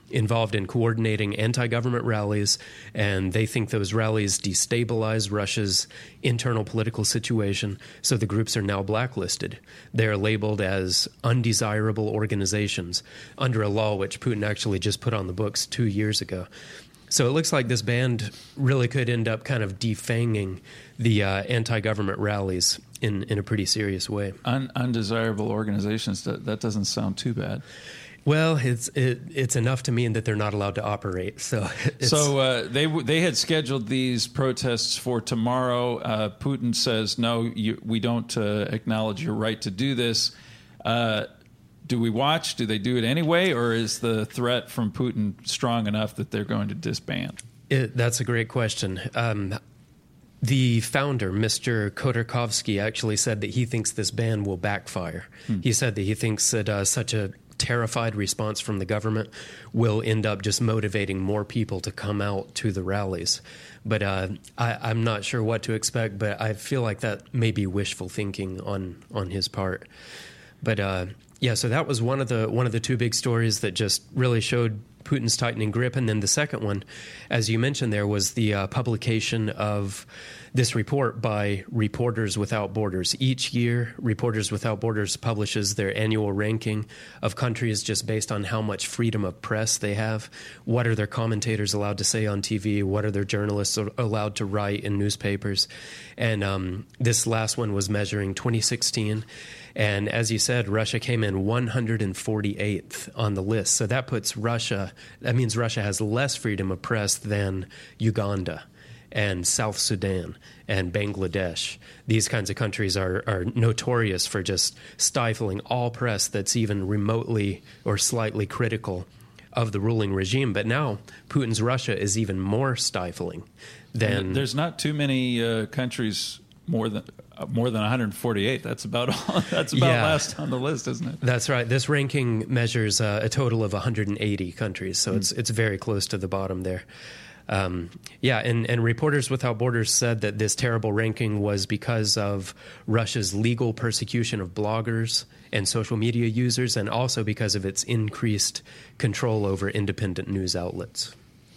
involved in coordinating anti-government rallies, and they think those rallies destabilize Russia's internal political situation, so the groups are now blacklisted. They are labeled as undesirable organizations under a law which Putin actually just put on the books two years ago. So it looks like this ban really could end up kind of defanging the uh, anti-government rallies in, in a pretty serious way. Un- undesirable organizations, that, that doesn't sound too bad. Well, it's it, it's enough to mean that they're not allowed to operate. So, it's, so uh, they they had scheduled these protests for tomorrow. Uh, Putin says, no, you, we don't uh, acknowledge your right to do this. Uh, do we watch? Do they do it anyway? Or is the threat from Putin strong enough that they're going to disband? It, that's a great question. Um, the founder, Mister Khodorkovsky, actually said that he thinks this ban will backfire. Hmm. He said that he thinks that uh, such a terrified response from the government will end up just motivating more people to come out to the rallies. But uh, I, I'm not sure what to expect, but I feel like that may be wishful thinking on, on his part. But uh, yeah, so that was one of the one of the two big stories that just really showed Putin's tightening grip. And then the second one, as you mentioned there, was the uh, publication of this report by Reporters Without Borders. Each year, Reporters Without Borders publishes their annual ranking of countries just based on how much freedom of press they have. What are their commentators allowed to say on T V? What are their journalists allowed to write in newspapers? And um, this last one was measuring twenty sixteen. And as you said, Russia came in one hundred forty-eighth on the list. So that puts Russia, that means Russia has less freedom of press than Uganda and South Sudan and Bangladesh. These kinds of countries are, are notorious for just stifling all press that's even remotely or slightly critical of the ruling regime. But now Putin's Russia is even more stifling than... There's not too many uh, countries more than uh, more than one hundred forty-eight. That's about all. That's about yeah. last on the list, isn't it? That's right. This ranking measures uh, a total of one hundred eighty countries, so mm. it's it's very close to the bottom there. Um, yeah, and, and Reporters Without Borders said that this terrible ranking was because of Russia's legal persecution of bloggers and social media users, and also because of its increased control over independent news outlets.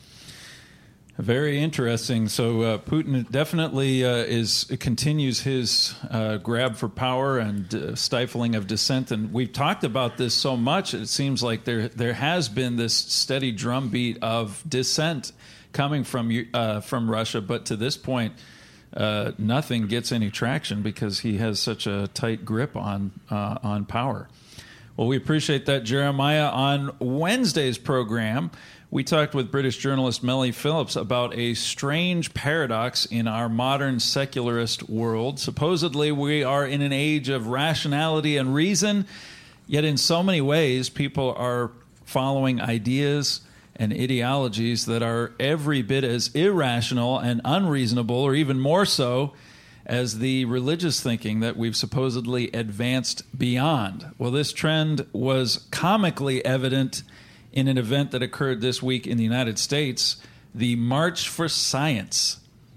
Very interesting. So uh, Putin definitely uh, is continues his uh, grab for power and uh, stifling of dissent. And we've talked about this so much. It seems like there there has been this steady drumbeat of dissent coming from uh, from Russia, but to this point, uh, nothing gets any traction because he has such a tight grip on uh, on power. Well, we appreciate that, Jeremiah. On Wednesday's program, we talked with British journalist Melanie Phillips about a strange paradox in our modern secularist world. Supposedly, we are in an age of rationality and reason, yet in so many ways, people are following ideas and ideologies that are every bit as irrational and unreasonable, or even more so, as the religious thinking that we've supposedly advanced beyond. Well, this trend was comically evident in an event that occurred this week in the United States, the March for Science.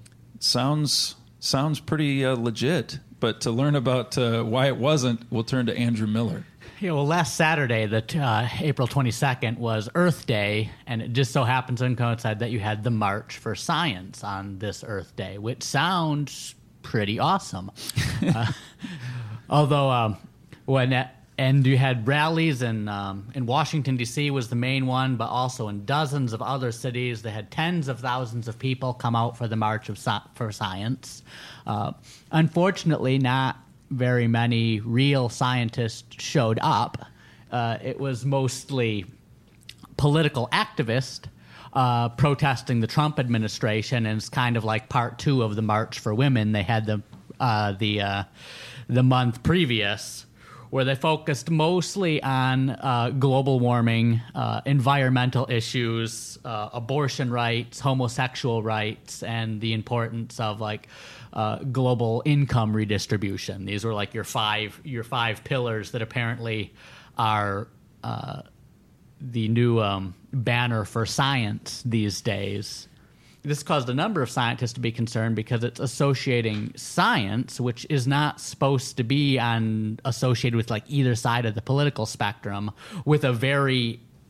Sounds sounds pretty uh, legit, but to learn about uh, why it wasn't, we'll turn to Andrew Miller. Yeah, well, last Saturday, the uh, April twenty-second, was Earth Day, and it just so happens to coincide that you had the March for Science on this Earth Day, which sounds pretty awesome. uh, although, um, when that, and you had rallies in um, in Washington, D C was the main one, but also in dozens of other cities. They had tens of thousands of people come out for the March of Sci- for Science. Uh, unfortunately, not very many real scientists showed up. Uh, it was mostly political activists uh, protesting the Trump administration, and it's kind of like part two of the March for Women. They had the uh, the uh, the month previous, where they focused mostly on uh, global warming, uh, environmental issues, uh, abortion rights, homosexual rights, and the importance of like uh, global income redistribution. These were like your five your five pillars that apparently are uh, the new um, banner for science these days. This caused a number of scientists to be concerned because it's associating science, which is not supposed to be on associated with like either side of the political spectrum, with a very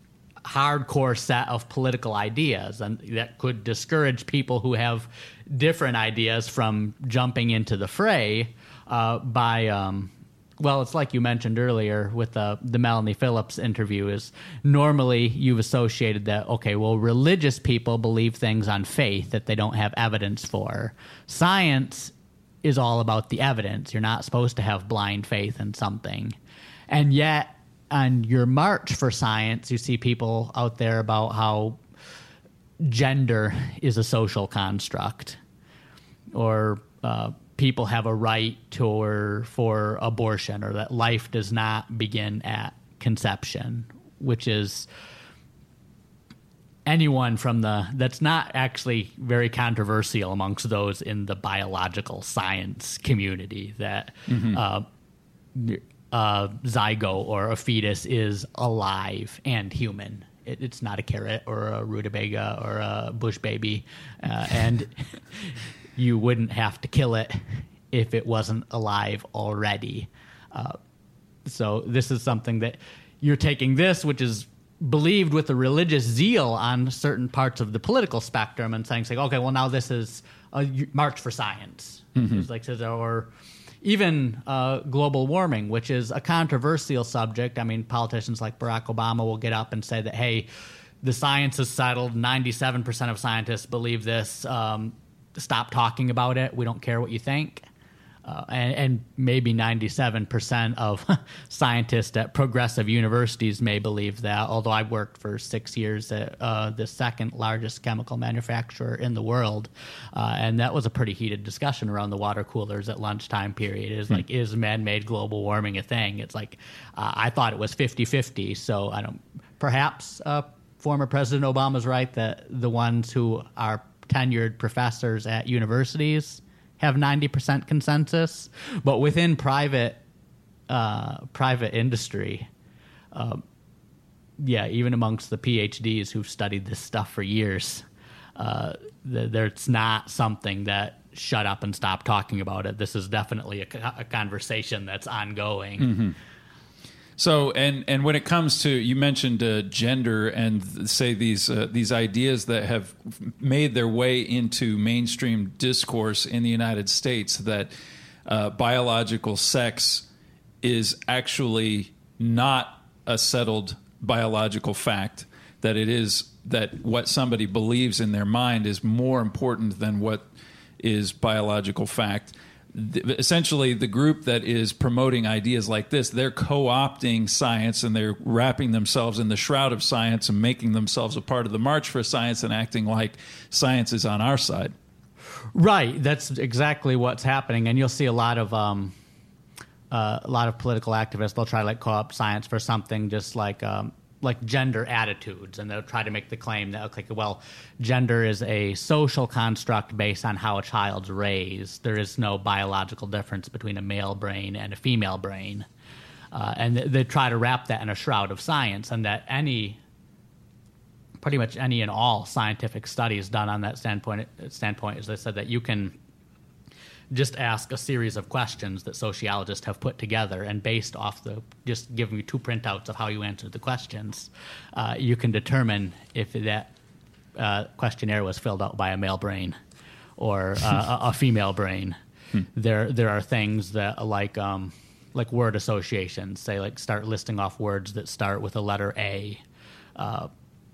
hardcore set of political ideas, and that could discourage people who have different ideas from jumping into the fray uh, by, um, well, it's like you mentioned earlier with the, the Melanie Phillips interview, is normally you've associated that, okay, well, religious people believe things on faith that they don't have evidence for. Science is all about the evidence. You're not supposed to have blind faith in something. And yet, on your march for science, you see people out there about how gender is a social construct, or uh, people have a right to or for abortion, or that life does not begin at conception, which is anyone from the that's not actually very controversial amongst those in the biological science community, that mm-hmm. uh, a zygote or a fetus is alive and human. It, it's not a carrot or a rutabaga or a bush baby, uh, and you wouldn't have to kill it if it wasn't alive already. Uh, so this is something that you're taking this, which is believed with a religious zeal on certain parts of the political spectrum, and saying, saying okay, well, now this is a march for science. Mm-hmm. It's like, or even uh, global warming, which is a controversial subject. I mean, politicians like Barack Obama will get up and say that, hey, the science is settled. ninety-seven percent of scientists believe this. Um, stop talking about it. We don't care what you think. Uh, and, and maybe ninety-seven percent of scientists at progressive universities may believe that, although I worked for six years at uh, the second largest chemical manufacturer in the world, uh, and that was a pretty heated discussion around the water coolers at lunchtime period. Is like, hmm. is man-made global warming a thing? It's like, uh, I thought it was fifty-fifty, so I don't, perhaps uh, former President Obama's right that the ones who are tenured professors at universities have ninety percent consensus, but within private uh, private industry, uh, yeah, even amongst the PhDs who've studied this stuff for years, uh, there's not something that shut up and stop talking about it. This is definitely a, a conversation that's ongoing. Mm-hmm. So, and and when it comes to, you mentioned uh, gender and say these uh, these ideas that have made their way into mainstream discourse in the United States, that uh, biological sex is actually not a settled biological fact, that it is, that what somebody believes in their mind is more important than what is biological fact. Essentially, the group that is promoting ideas like this, they're co-opting science, and they're wrapping themselves in the shroud of science and making themselves a part of the March for Science and acting like science is on our side. Right. That's exactly what's happening. And you'll see a lot of um, uh, a lot of political activists, they'll try to like co-opt science for something just like um, like gender attitudes, and they'll try to make the claim that, okay, well, gender is a social construct based on how a child's raised. There is no biological difference between a male brain and a female brain. Uh, and they, they try to wrap that in a shroud of science, and that any, pretty much any and all scientific studies done on that standpoint, standpoint is they said that you can just ask a series of questions that sociologists have put together, and based off the, just giving you two printouts of how you answered the questions, uh, you can determine if that uh, questionnaire was filled out by a male brain or uh, a, a female brain. Hmm. There, there are things that like um, like word associations. Say, like, start listing off words that start with a letter A. Uh,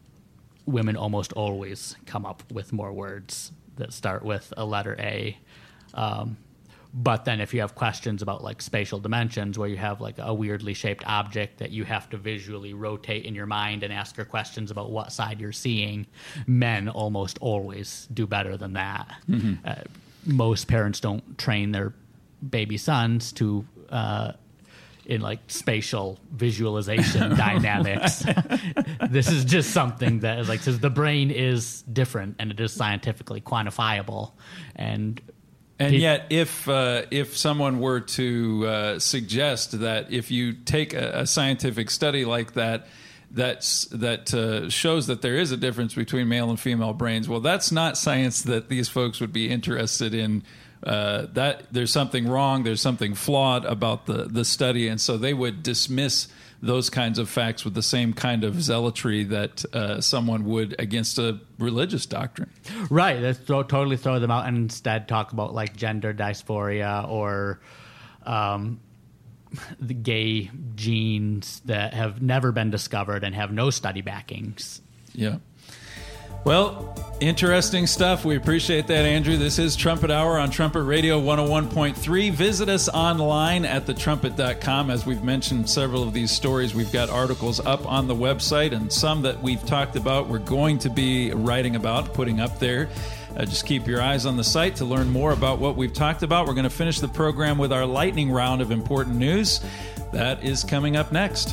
women almost always come up with more words that start with a letter A. Um, but then if you have questions about like spatial dimensions, where you have like a weirdly shaped object that you have to visually rotate in your mind and ask her questions about what side you're seeing, men almost always do better than that. Mm-hmm. Uh, most parents don't train their baby sons to uh, in like spatial visualization dynamics. This is just something that is like, says the brain is different and it is scientifically quantifiable. And And yet, if uh, if someone were to uh, suggest that if you take a, a scientific study like that, that's, that uh, shows that there is a difference between male and female brains, well, that's not science that these folks would be interested in. Uh, that there's something wrong, there's something flawed about the, the study, and so they would dismiss those kinds of facts with the same kind of zealotry that uh, someone would against a religious doctrine. Right. Let's throw, totally throw them out and instead talk about like gender dysphoria or um, the gay genes that have never been discovered and have no study backings. Yeah. Well, interesting stuff. We appreciate that, Andrew. This is Trumpet Hour on Trumpet Radio one oh one point three. Visit us online at the trumpet dot com. As we've mentioned several of these stories, we've got articles up on the website, and some that we've talked about we're going to be writing about, putting up there. Uh, just keep your eyes on the site to learn more about what we've talked about. We're going to finish the program with our lightning round of important news. That is coming up next.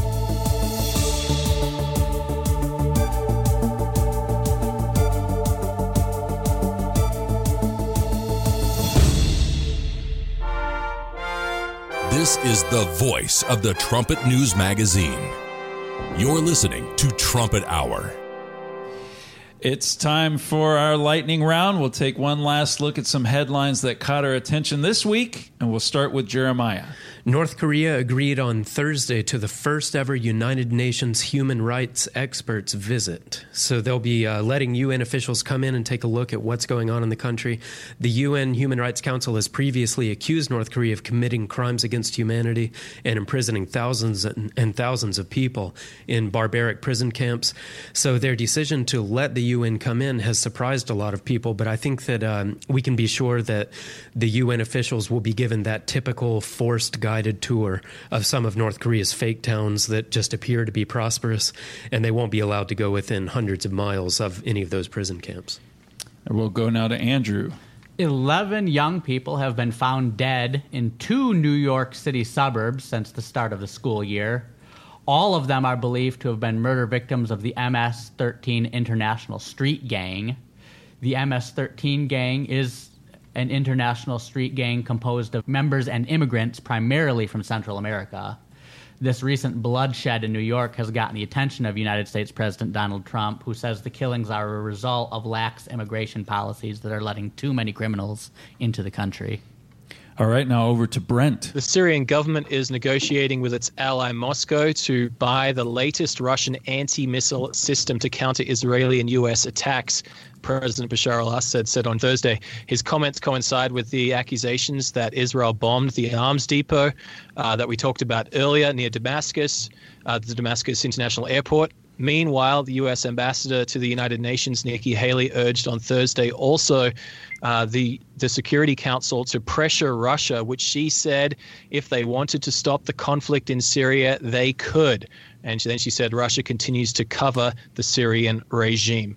This is the voice of the Trumpet News Magazine. You're listening to Trumpet Hour. It's time for our lightning round. We'll take one last look at some headlines that caught our attention this week, and we'll start with Jeremiah. North Korea agreed on Thursday to the first ever United Nations human rights experts visit. So they'll be uh, letting U N officials come in and take a look at what's going on in the country. The U N Human Rights Council has previously accused North Korea of committing crimes against humanity and imprisoning thousands and, and thousands of people in barbaric prison camps. So their decision to let the U N come in has surprised a lot of people, but I think that um, we can be sure that the U N officials will be given that typical forced guided tour of some of North Korea's fake towns that just appear to be prosperous, and they won't be allowed to go within hundreds of miles of any of those prison camps. We'll go now to Andrew. Eleven young people have been found dead in two New York City suburbs since the start of the school year. All of them are believed to have been murder victims of the M S thirteen International Street Gang. The M S thirteen Gang is an international street gang composed of members and immigrants primarily from Central America. This recent bloodshed in New York has gotten the attention of United States President Donald Trump, who says the killings are a result of lax immigration policies that are letting too many criminals into the country. All right, now over to Brent. The Syrian government is negotiating with its ally Moscow to buy the latest Russian anti-missile system to counter Israeli and U S attacks, President Bashar al-Assad said on Thursday. His comments coincide with the accusations that Israel bombed the arms depot uh, that we talked about earlier near Damascus, uh, the Damascus International Airport. Meanwhile, the U S ambassador to the United Nations, Nikki Haley, urged on Thursday also uh, the, the Security Council to pressure Russia, which she said if they wanted to stop the conflict in Syria, they could. And then she said Russia continues to cover the Syrian regime.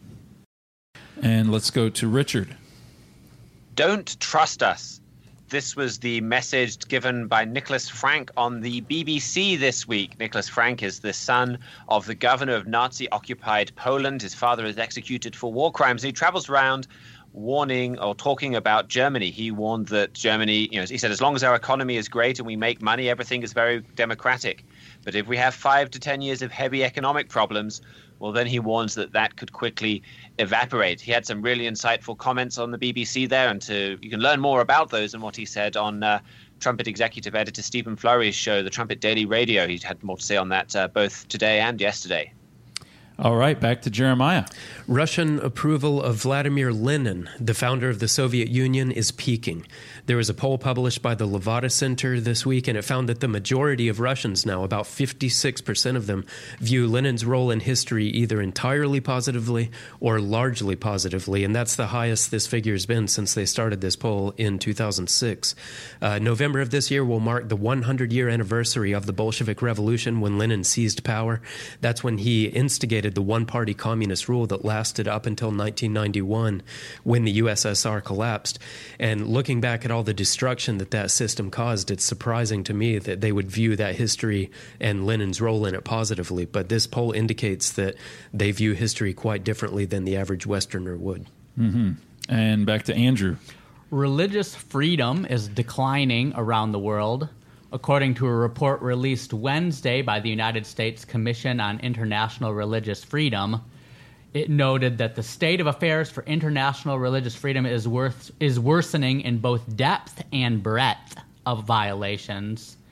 And let's go to Richard. Don't trust us. This was the message given by Nicholas Frank on the B B C this week. Nicholas Frank is the son of the governor of Nazi-occupied Poland. His father is executed for war crimes. He travels around warning or talking about Germany. He warned that Germany, you know, he said, as long as our economy is great and we make money, everything is very democratic. But if we have five to ten years of heavy economic problems, well, then he warns that that could quickly evaporate. He had some really insightful comments on the B B C there, and to, you can learn more about those and what he said on uh, Trumpet Executive Editor Stephen Flurry's show, the Trumpet Daily Radio. He had more to say on that uh, both today and yesterday. All right, back to Jeremiah. Russian approval of Vladimir Lenin, the founder of the Soviet Union, is peaking. There was a poll published by the Levada Center this week, and it found that the majority of Russians now, about fifty-six percent of them, view Lenin's role in history either entirely positively or largely positively, and that's the highest this figure has been since they started this poll in two thousand six. Uh, November of this year will mark the hundred-year anniversary of the Bolshevik Revolution when Lenin seized power. That's when he instigated the one-party communist rule that lasted up until nineteen ninety-one when the U S S R collapsed. And looking back at all the destruction that that system caused, it's surprising to me that they would view that history and Lenin's role in it positively. But this poll indicates that they view history quite differently than the average Westerner would. Mm-hmm. And back to Andrew. Religious freedom is declining around the world. According to a report released Wednesday by the United States Commission on International Religious Freedom, it noted that the state of affairs for international religious freedom is worth, is worsening in both depth and breadth of violations.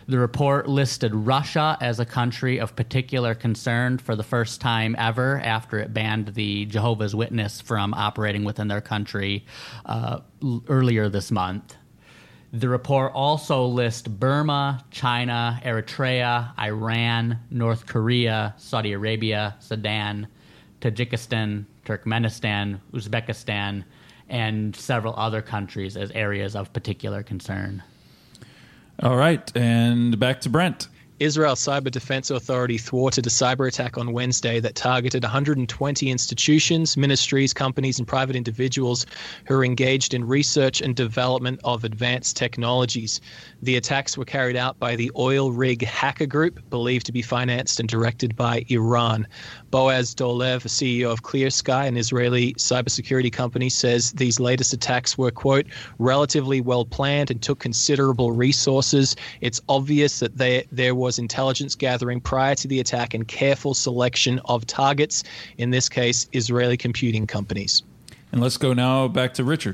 The report listed Russia as a country of particular concern for the first time ever after it banned the Jehovah's Witness from operating within their country uh, l- earlier this month. The report also lists Burma, China, Eritrea, Iran, North Korea, Saudi Arabia, Sudan, Tajikistan, Turkmenistan, Uzbekistan, and several other countries as areas of particular concern. All right, and back to Brent. Israel's Cyber Defense Authority thwarted a cyber attack on Wednesday that targeted one hundred twenty institutions, ministries, companies, and private individuals who are engaged in research and development of advanced technologies. The attacks were carried out by the Oil Rig Hacker Group, believed to be financed and directed by Iran. Boaz Dolev, a C E O of ClearSky, an Israeli cybersecurity company, says these latest attacks were, quote, relatively well planned and took considerable resources. It's obvious that they, there was intelligence gathering prior to the attack and careful selection of targets, in this case, Israeli computing companies. And let's go now back to Richard.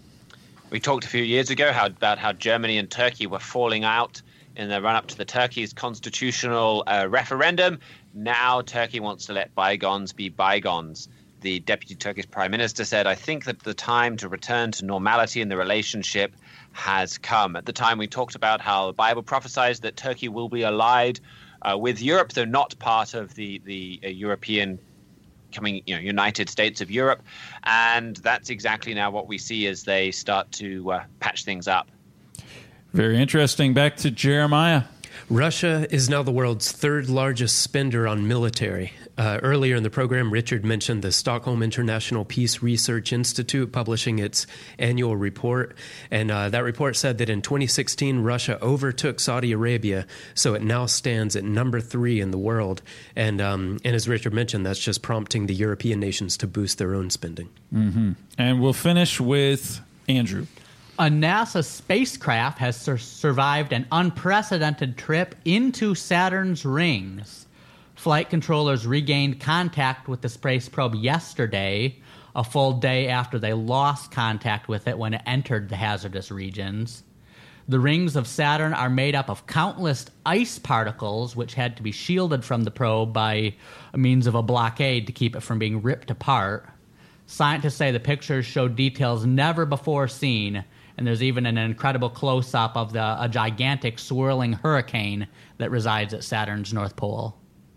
We talked a few years ago how, about how Germany and Turkey were falling out in the run-up to the Turkey's constitutional uh, referendum. Now Turkey wants to let bygones be bygones. The deputy Turkish prime minister said, I think that the time to return to normality in the relationship has come. At the time, we talked about how the Bible prophesies that Turkey will be allied uh, with Europe, though not part of the, the uh, European coming, you know, United States of Europe. And that's exactly now what we see as they start to uh, patch things up. Very interesting. Back to Jeremiah. Russia is now the world's third largest spender on military. Uh, earlier in the program, Richard mentioned the Stockholm International Peace Research Institute publishing its annual report. And uh, that report said that in twenty sixteen, Russia overtook Saudi Arabia, so it now stands at number three in the world. And, um, and as Richard mentioned, that's just prompting the European nations to boost their own spending. Mm-hmm. And we'll finish with Andrew. A NASA spacecraft has sur- survived an unprecedented trip into Saturn's rings. Flight controllers regained contact with the space probe yesterday, a full day after they lost contact with it when it entered the hazardous regions. The rings of Saturn are made up of countless ice particles, which had to be shielded from the probe by means of a blockade to keep it from being ripped apart. Scientists say the pictures show details never before seen, and there's even an incredible close-up of the, a gigantic swirling hurricane that resides at Saturn's North Pole.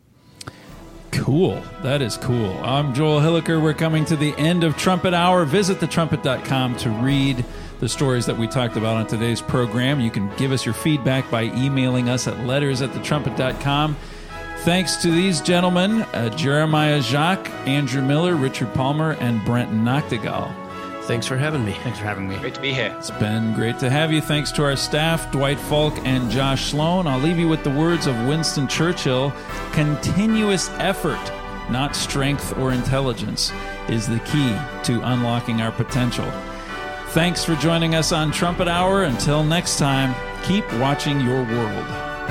Cool. That is cool. I'm Joel Hilliker. We're coming to the end of Trumpet Hour. Visit the trumpet dot com to read the stories that we talked about on today's program. You can give us your feedback by emailing us at letters at the trumpet dot com. Thanks to these gentlemen, uh, Jeremiah Jacques, Andrew Miller, Richard Palmer, and Brent Noctegal. Thanks for having me. Thanks for having me. Great to be here. It's been great to have you. Thanks to our staff, Dwight Falk and Josh Sloan. I'll leave you with the words of Winston Churchill. Continuous effort, not strength or intelligence, is the key to unlocking our potential. Thanks for joining us on Trumpet Hour. Until next time, keep watching your world.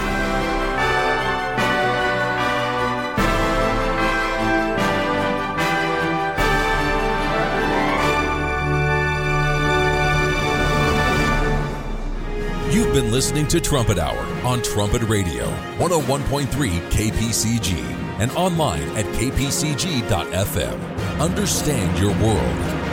You've been listening to Trumpet Hour on Trumpet Radio, one oh one point three K P C G, and online at k p c g dot f m. Understand your world.